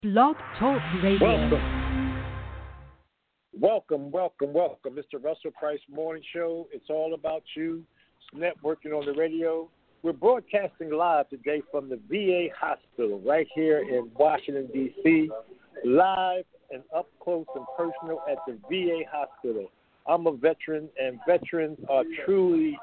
Blog Talk Radio. Welcome. Mr. Russell Price Morning Show. It's all about you. It's networking on the radio. We're broadcasting live today from the VA hospital right here in Washington, D.C. Live and up close and personal at the VA hospital. I'm a veteran, and veterans are truly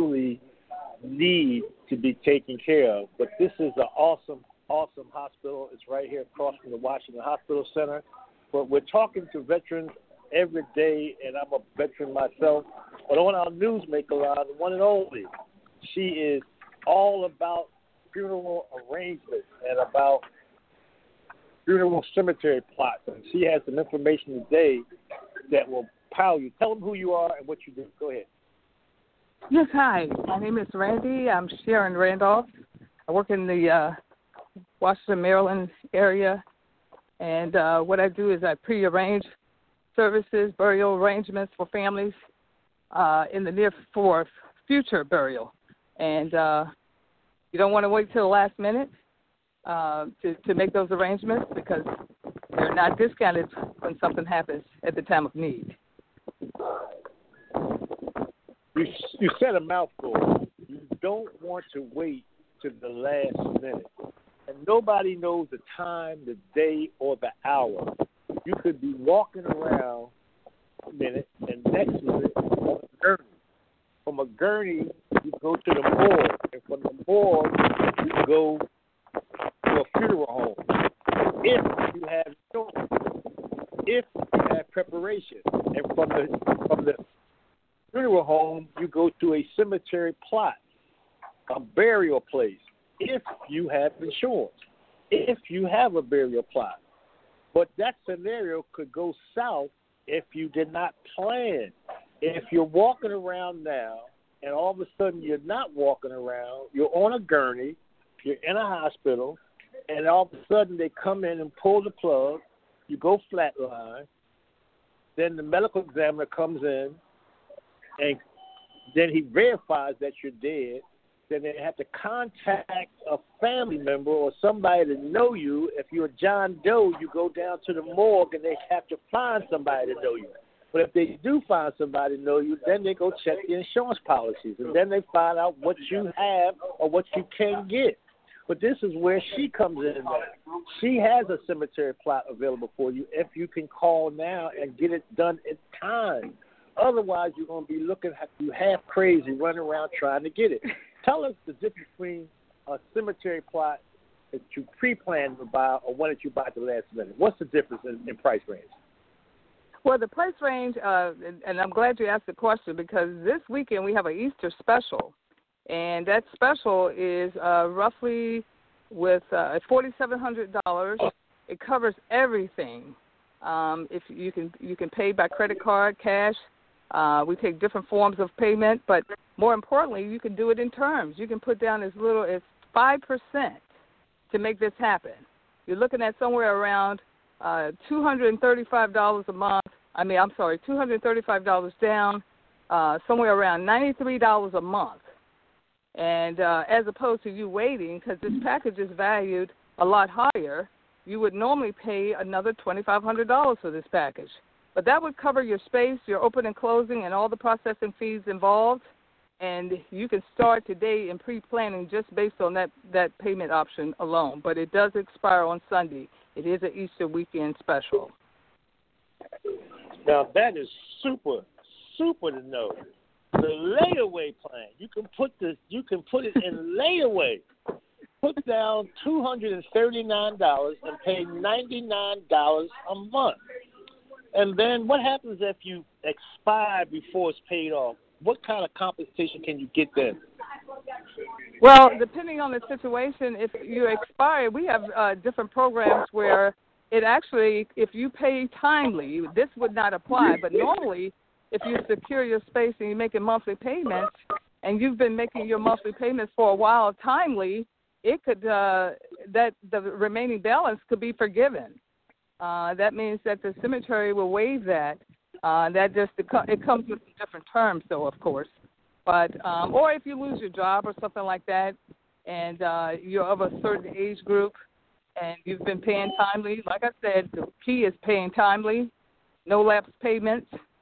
need to be taken care of. But this is an awesome hospital. It's right here across from the Washington Hospital Center. But we're talking to veterans every day, and I'm a veteran myself. But on our newsmaker line, the one and only, she is all about funeral arrangements and about funeral cemetery plots. And she has some information today that will power you. Tell them who you are and what you do. Go ahead. Yes, hi. My name is Randy. I'm Sharon Randolph. I work in the Washington, Maryland area. And what I do is I prearrange services, burial arrangements for families in the near for future burial. And you don't want to wait till the last minute to make those arrangements because they're not discounted when something happens at the time of need. You said a mouthful. You don't want to wait to the last minute. And nobody knows the time, the day, or the hour. You could be walking around a minute, and next minute on a gurney. From a gurney, you go to the morgue. And from the morgue, you go to a funeral home. If you have insurance, if you have preparation. And from the funeral home, you go to a cemetery plot, a burial place, if you have insurance, if you have a burial plot. But that scenario could go south if you did not plan. If you're walking around now and all of a sudden you're not walking around, you're on a gurney, you're in a hospital, and all of a sudden they come in and pull the plug, you go flatline, then the medical examiner comes in, and then he verifies that you're dead. Then they have to contact a family member or somebody to know you. If you're John Doe, you go down to the morgue and they have to find somebody to know you. But if they do find somebody to know you, then they go check the insurance policies. And then they find out what you have or what you can get. But this is where she comes in. She has a cemetery plot available for you if you can call now and get it done in time. Otherwise, you're going to be looking at you half crazy running around trying to get it. Tell us the difference between a cemetery plot that you pre-plan to buy or one that you buy at the last minute. What's the difference in price range? Well, the price range, and I'm glad you asked the question because this weekend we have an Easter special, and that special is roughly with $4,700. It covers everything. If you can pay by credit card, cash. We take different forms of payment, but more importantly, you can do it in terms. You can put down as little as 5% to make this happen. You're looking at somewhere around $235 a month. $235 down, somewhere around $93 a month. And as opposed to you waiting, because this package is valued a lot higher, you would normally pay another $2,500 for this package. But that would cover your space, your open and closing, and all the processing fees involved. And you can start today in pre-planning just based on that payment option alone. But it does expire on Sunday. It is an Easter weekend special. Now, that is super to know. The layaway plan, you can put it in layaway. Put down $239 and pay $99 a month. And then what happens if you expire before it's paid off? What kind of compensation can you get then? Well, depending on the situation, if you expire, we have different programs where it actually, if you pay timely, this would not apply. But normally, if you secure your space and you're making monthly payments, and you've been making your monthly payments for a while timely, it could that the remaining balance could be forgiven. That means that the cemetery will waive that. It comes with different terms, though, of course. But or if you lose your job or something like that, and you're of a certain age group, and you've been paying timely, like I said, the key is paying timely, no lapse payments.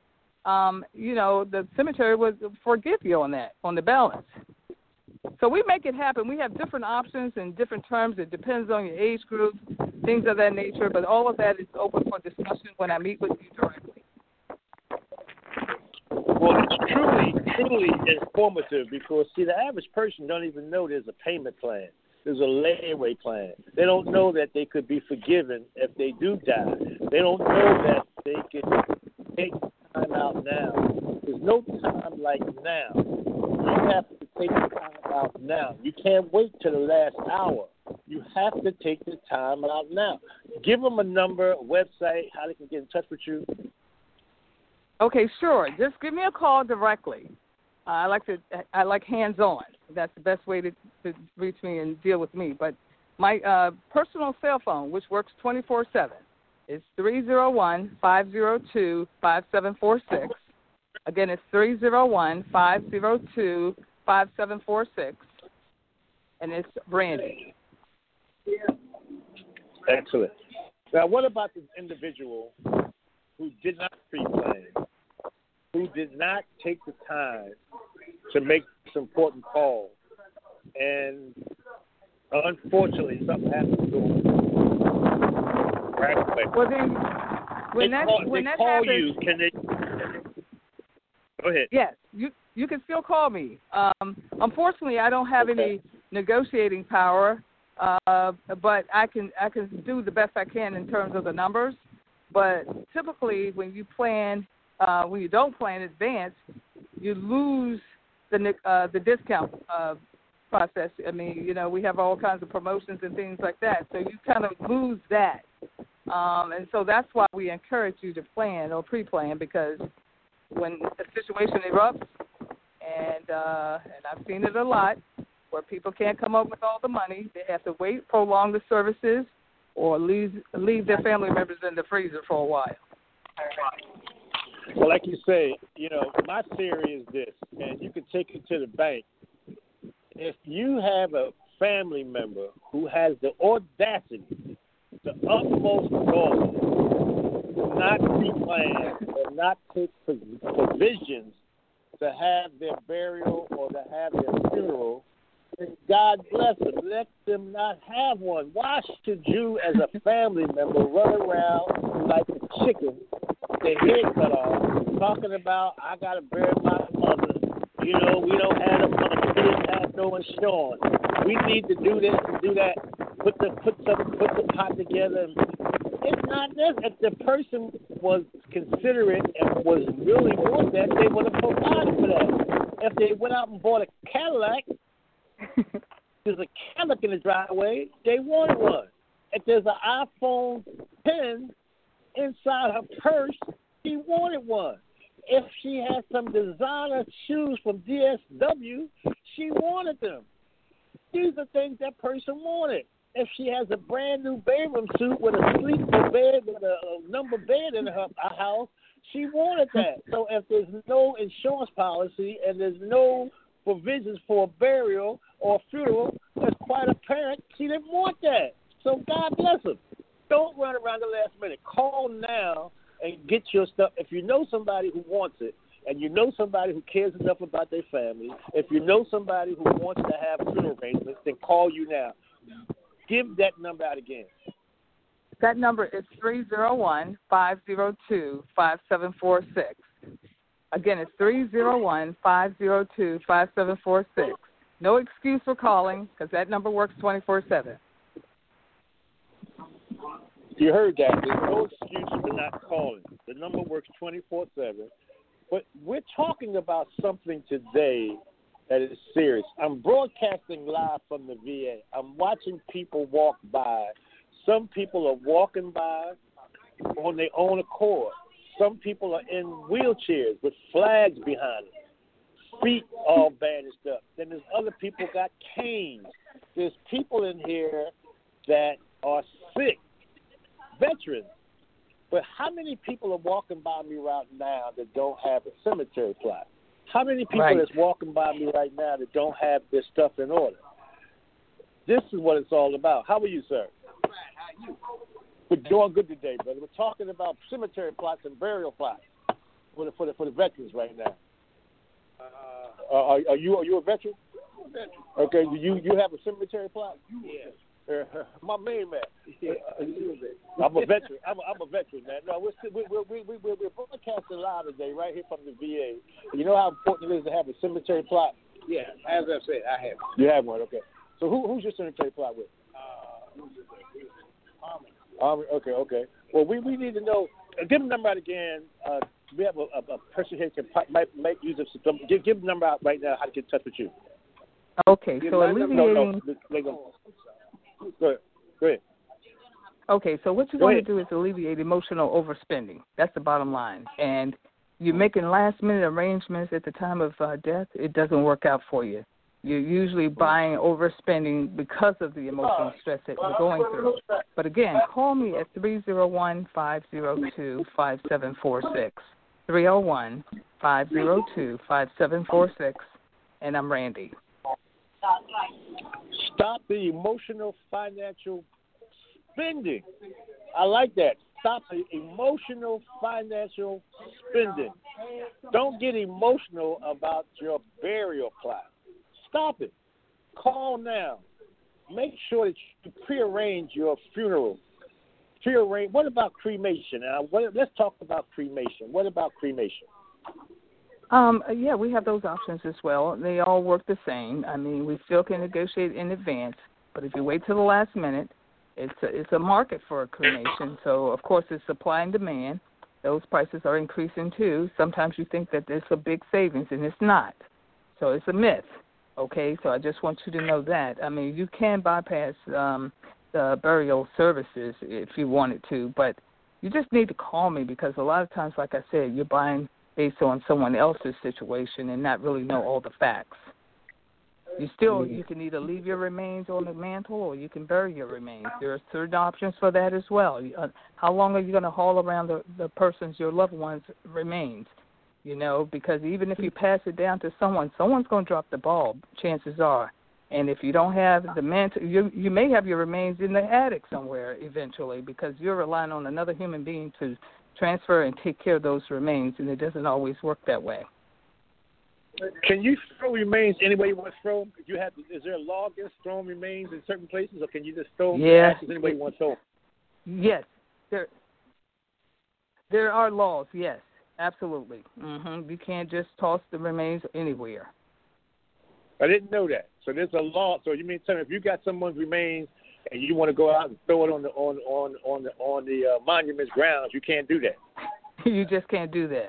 The cemetery would forgive you on that, on the balance. So we make it happen. We have different options and different terms. It depends on your age group, things of that nature. But all of that is open for discussion when I meet with you directly. Well, it's truly informative because, see, the average person don't even know there's a payment plan. There's a layaway plan. They don't know that they could be forgiven if they do die. They don't know that they can take time out now. There's no time like now. You have to take the time out now. You can't wait till the last hour. You have to take the time out now. Give them a number, a website, how they can get in touch with you. Okay, sure. Just give me a call directly. I like hands-on. That's the best way to reach me and deal with me. But my personal cell phone, which works 24/7, is 301-502-5746. Again, it's 301-502-5746, and it's Brandy. Excellent. Now, what about the individual who did not pre-plan, who did not take the time to make this important call, and unfortunately something happened to them right away? Well, then, when that happens, you, can they? Go ahead. Yes, you can still call me. Unfortunately, I don't have any negotiating power, but I can do the best I can in terms of the numbers. But typically, when you don't plan in advance, you lose the discount process. I mean, we have all kinds of promotions and things like that, so you kind of lose that. And so that's why we encourage you to plan or pre-plan, because when a situation erupts, and I've seen it a lot, where people can't come up with all the money, they have to wait, prolong the services, or leave their family members in the freezer for a while. Well, like you say, my theory is this, and you can take it to the bank. If you have a family member who has the audacity, the utmost goal, to not pre-plan or not take provisions to have their burial or to have their funeral, then God bless them. Let them not have one. Why should you, as a family member, run around like a chicken, their head cut off, talking about, I got to bury my mother. We don't have a mother. We didn't have no insurance. We need to do this and do that. Put the pot together. It's not this. If the person was considerate and was really want that, they would have provided for that. If they went out and bought a Cadillac, there's a Cadillac in the driveway, they wanted one. If there's an iPhone 10 inside her purse, she wanted one. If she had some designer shoes from DSW, she wanted them. These are things that person wanted. If she has a brand new bedroom suit with a sleeper bed with a number bed in her house, she wanted that. So if there's no insurance policy and there's no provisions for a burial or a funeral, it's quite apparent she didn't want that. So God bless them. Don't run around the last minute. Call now and get your stuff. If you know somebody who wants it, and you know somebody who cares enough about their family, if you know somebody who wants to have funeral arrangements, then call you now. Give that number out again. That number is 301-502-5746. Again, it's 301-502-5746. No excuse for calling, because that number works 24/7. You heard that. There's no excuse for not calling. The number works 24/7. But we're talking about something today that is serious. I'm broadcasting live from the VA. I'm watching people walk by. Some people are walking by on their own accord. Some people are in wheelchairs with flags behind them. Feet all bandaged up. Then there's other people got canes. There's people in here that are sick, veterans. But how many people are walking by me right now that don't have a cemetery plot? How many people that's walking by me right now that don't have their stuff in order? This is what it's all about. How are you, sir? We're doing good today, brother. We're talking about cemetery plots and burial plots for the veterans right now. Are you a veteran? I'm a veteran. Okay. Do you have a cemetery plot? Yes. My main man. Yeah. I'm a veteran. I'm a veteran, man. No, we're broadcasting live today, right here from the VA. You know how important it is to have a cemetery plot? Yeah. As I said, I have. You have one, okay. So who's your cemetery plot with? Army. Okay. Well, we need to know. Give the number out again. We have a person here can might use it. Give the number out right now. How to get in touch with you? Okay. So alleviating. Go ahead. Okay. So what you're going to do is alleviate emotional overspending. That's the bottom line. And you're making last-minute arrangements at the time of death. It doesn't work out for you. You're usually buying overspending because of the emotional stress that you're going through. But again, call me at 301-502-5746, 301-502-5746, and I'm Randy. Stop the emotional financial spending. I like that. Stop the emotional financial spending. Don't get emotional about your burial plot. Stop it. Call now. Make sure that you prearrange your funeral. What about cremation? Let's talk about cremation. What about cremation? Yeah, we have those options as well. They all work the same. I mean, we still can negotiate in advance, but if you wait till the last minute, it's a market for a cremation. So, of course, it's supply and demand. Those prices are increasing, too. Sometimes you think that there's a big savings, and it's not. So it's a myth. Okay, so I just want you to know that. I mean, you can bypass the burial services if you wanted to, but you just need to call me because a lot of times, like I said, you're buying based on someone else's situation and not really know all the facts. You can either leave your remains on the mantle or you can bury your remains. There are certain options for that as well. How long are you going to haul around the person's, your loved one's remains? You know, because even if you pass it down to someone's going to drop the ball, chances are. And if you don't have the mantle, you may have your remains in the attic somewhere eventually because you're relying on another human being to transfer and take care of those remains, and it doesn't always work that way. Can you throw remains any way you want to throw them? Is there a law against throwing remains in certain places, or can you just throw them any way you want to throw them? Yes. There are laws, yes. Absolutely. Mm-hmm. You can't just toss the remains anywhere. I didn't know that. So there's a law. So you mean tell me if you got someone's remains and you want to go out and throw it on the monument's grounds, you can't do that. You just can't do that.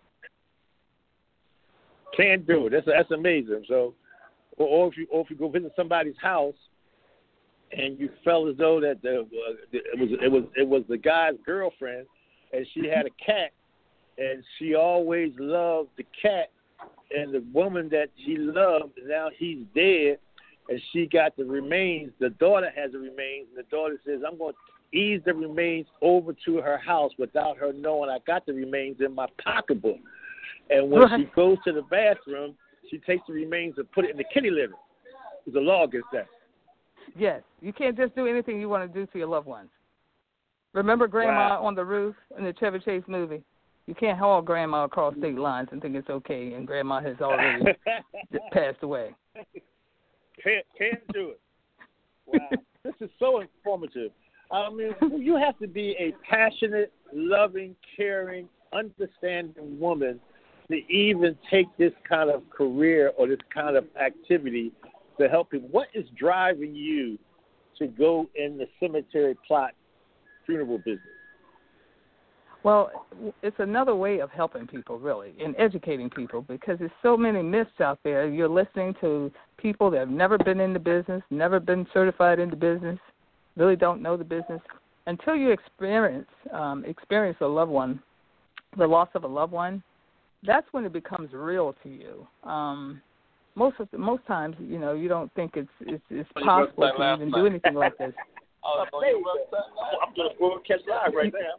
Can't do it. That's amazing. So, or if you go visit somebody's house and you felt as though that it was the guy's girlfriend and she had a cat. And she always loved the cat, and the woman that she loved, now he's dead, and she got the remains. The daughter has the remains, and the daughter says, I'm going to ease the remains over to her house without her knowing I got the remains in my pocketbook. And when she goes to the bathroom, she takes the remains and put it in the kitty litter. There's a law against that. Yes. You can't just do anything you want to do to your loved ones. Remember Grandma on the roof in the Chevy Chase movie? You can't haul Grandma across state lines and think it's okay, and Grandma has already passed away. Can't do it. Wow. This is so informative. I mean, you have to be a passionate, loving, caring, understanding woman to even take this kind of career or this kind of activity to help people. What is driving you to go in the cemetery plot funeral business? Well, it's another way of helping people, really, and educating people because there's so many myths out there. You're listening to people that have never been in the business, never been certified in the business, really don't know the business. Until you experience a loved one, the loss of a loved one, that's when it becomes real to you. Most times, you know, you don't think it's possible to even do anything like this. I'm doing a broadcast live right now.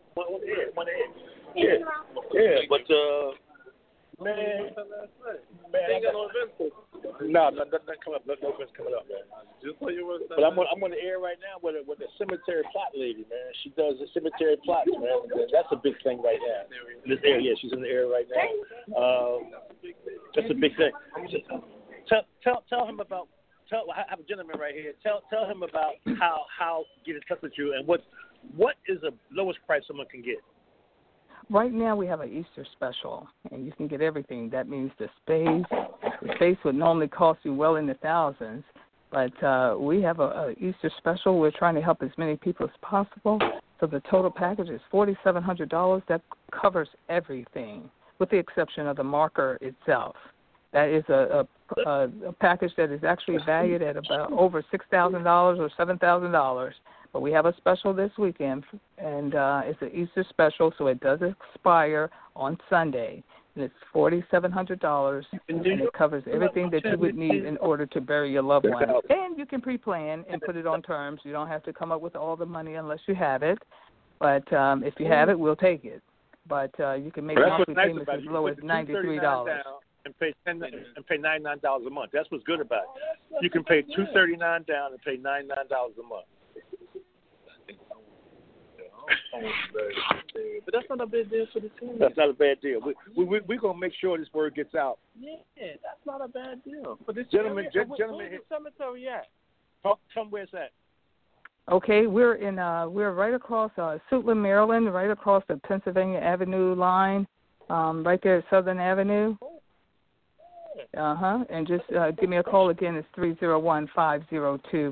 Yeah. But man, ain't got no event. No, nothing coming up. Nothing's coming up, man. Just so you were. But I'm on the air right now with the cemetery plot lady, man. She does the cemetery plots, man. That's a big thing right now. This air, yeah, she's in the air right now. That's a big thing. Tell him about. I have a gentleman right here. Tell him about how get in touch with you and what is the lowest price someone can get. Right now we have an Easter special, and you can get everything. That means the space. The space would normally cost you well in the thousands, but we have a Easter special. We're trying to help as many people as possible. So the total package is $4,700. That covers everything, with the exception of the marker itself. That is a package that is actually valued at about over $6,000 or $7,000. But we have a special this weekend, and it's an Easter special, so it does expire on Sunday. And it's $4,700, and it covers everything that you would need in order to bury your loved one. And you can pre-plan and put it on terms. You don't have to come up with all the money unless you have it. But if you have it, we'll take it. But you can make monthly payments as low as $93. And pay $99 a month. That's what's good about it. You can pay $239 down and pay $99 a month. But that's not a bad deal for the team. That's not a bad deal. We're gonna make sure this word gets out. Yeah, that's not a bad deal. For this gentleman, where's the cemetery at? Tell me where it's at. Okay, we're right across Suitland, Maryland, right across the Pennsylvania Avenue line, right there at Southern Avenue. And just give me a call again. It's 301-502-5746.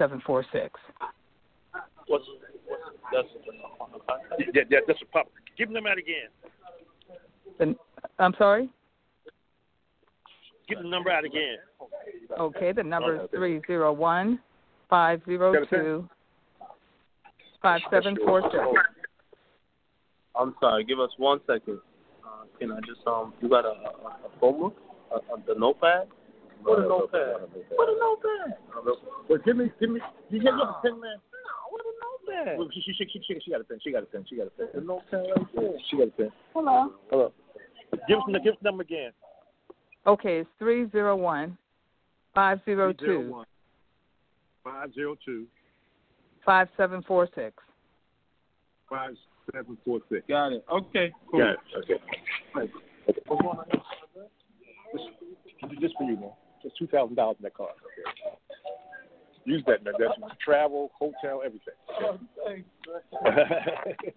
That's a pop. Give them that again. I'm sorry? Give the number out again. Okay, the number is 301-502-5746. I'm sorry. Give us 1 second. Can I just you got a phone book? The notepad? What a notepad? What a notepad? Well, give me. You get your pen, man. What a notepad? Well, she got a pen. She got a pen. The notepad right there. She got a pen. Hello. Give us the number again. Okay, it's 301-502. 502. 5746. 5746. Got it. Okay. Cool. Got it. Okay. Just for you, man. Just $2,000 in that card. Okay. Use that, man. That's travel, hotel, everything. Okay? Oh, thanks.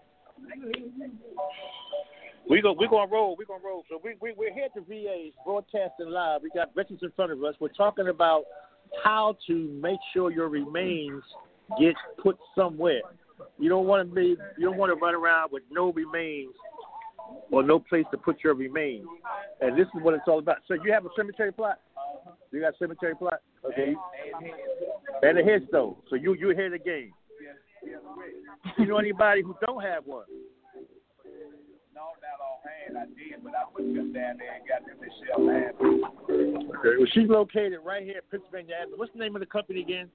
We're gonna roll. So we're here at the VA broadcasting live. We got veterans in front of us. We're talking about how to make sure your remains get put somewhere. You don't want to run around with no remains or no place to put your remains. And this is what it's all about. So you have a cemetery plot? You got a cemetery plot? Okay. And a headstone. So you're here the game. You know anybody who don't have one? No, not offhand. I did, but I put them down there and got them to shell land. Okay. Well, she's located right here at Pennsylvania Avenue. What's the name of the company again?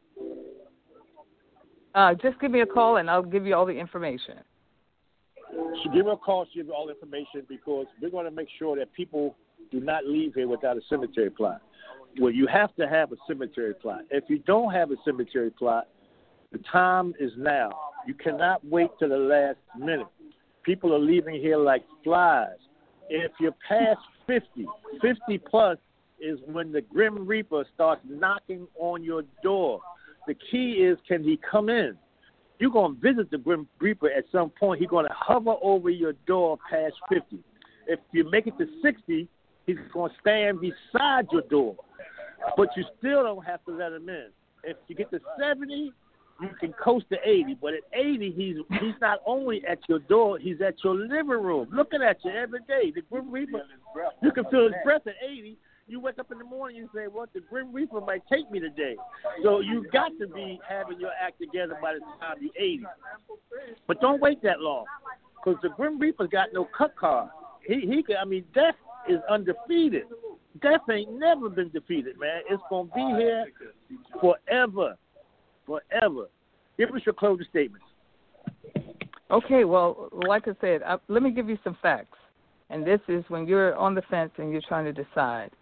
Just give me a call, and I'll give you all the information. So give her a call. She'll give you all the information because we're going to make sure that people do not leave here without a cemetery plot. Well, you have to have a cemetery plot. If you don't have a cemetery plot, the time is now. You cannot wait till the last minute. People are leaving here like flies. If you're past 50 plus is when the Grim Reaper starts knocking on your door. The key is, can he come in? You're going to visit the Grim Reaper at some point. He's going to hover over your door past 50. If you make it to 60, he's going to stand beside your door. But you still don't have to let him in. If you get to 70, you can coast to 80. But at 80, he's not only at your door, he's at your living room, looking at you every day. The Grim Reaper, you can feel his breath at 80. You wake up in the morning and say, well, the Grim Reaper might take me today. So you got to be having your act together by the time you're 80. But don't wait that long because the Grim Reaper's got no cut card. Death is undefeated. Death ain't never been defeated, man. It's going to be here forever. Forever. Give us your closing statements. Okay, well, like I said, let me give you some facts. And this is when you're on the fence and you're trying to decide.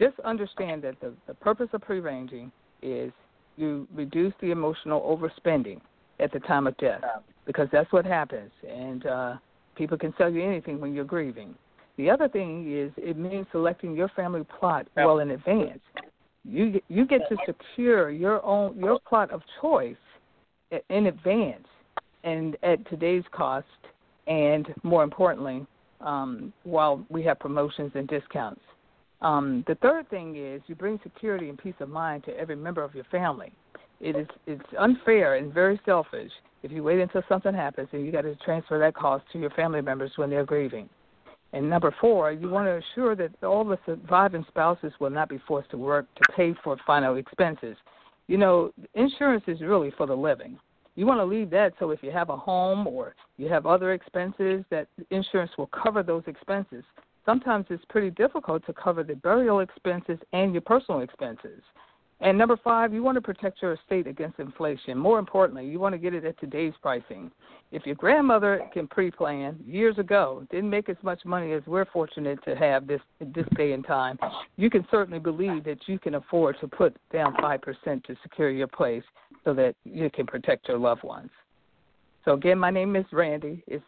just understand that the purpose of prearranging is you reduce the emotional overspending at the time of death, because that's what happens. And people can sell you anything when you're grieving. The other thing is it means selecting your family plot well in advance. You get to secure your plot of choice in advance and at today's cost, and more importantly, while we have promotions and discounts. The third thing is you bring security and peace of mind to every member of your family. It's unfair and very selfish if you wait until something happens and you got to transfer that cost to your family members when they're grieving. And number 4, you want to assure that all the surviving spouses will not be forced to work to pay for final expenses. You know, insurance is really for the living. You want to leave that so if you have a home or you have other expenses, that insurance will cover those expenses. Sometimes it's pretty difficult to cover the burial expenses and your personal expenses. And number 5, you want to protect your estate against inflation. More importantly, you want to get it at today's pricing. If your grandmother can pre-plan years ago, didn't make as much money as we're fortunate to have this day and time, you can certainly believe that you can afford to put down 5% to secure your place so that you can protect your loved ones. So again, my name is Randy. It's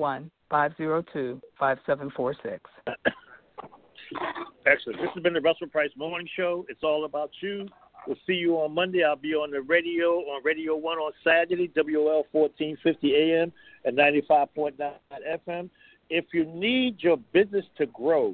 301-502-5746. Excellent. This has been the Russell Price Morning Show. It's all about you. We'll see you on Monday. I'll be on the radio, on Radio 1 on Saturday, WL 1450 AM and 95.9 FM. If you need your business to grow,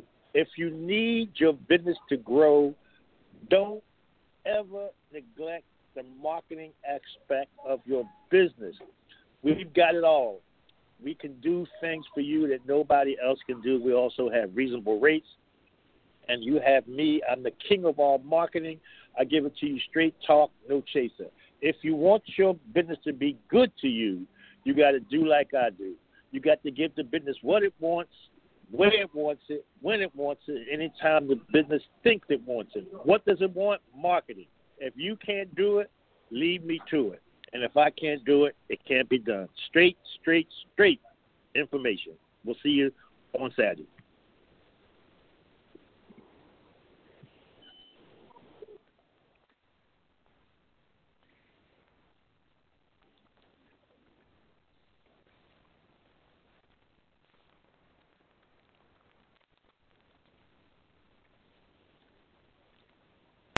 don't ever neglect the marketing aspect of your business. We've got it all. We can do things for you that nobody else can do. We also have reasonable rates. And you have me. I'm the king of all marketing. I give it to you straight talk, no chaser. If you want your business to be good to you, you got to do like I do. You got to give the business what it wants, where it wants it, when it wants it, anytime the business thinks it wants it. What does it want? Marketing. If you can't do it, leave me to it. And if I can't do it, it can't be done. Straight information. We'll see you on Saturday.